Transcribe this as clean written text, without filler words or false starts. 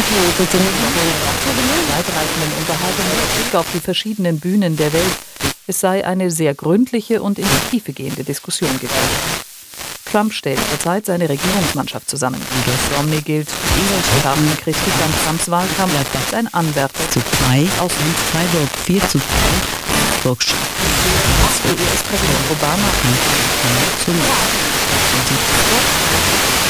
weitreichenden Unterhaltungen mit Blick auf die verschiedenen Bühnen der Welt. Es sei eine sehr gründliche und in die Tiefe gehende Diskussion gewesen. Trump stellt zurzeit seine Regierungsmannschaft zusammen. Romney gilt trotz scharfer Kritik an Trumps Wahlkampf als ein Anwärter zu 2 aus dem Freiburg 4 zu 2 US-Präsident Obama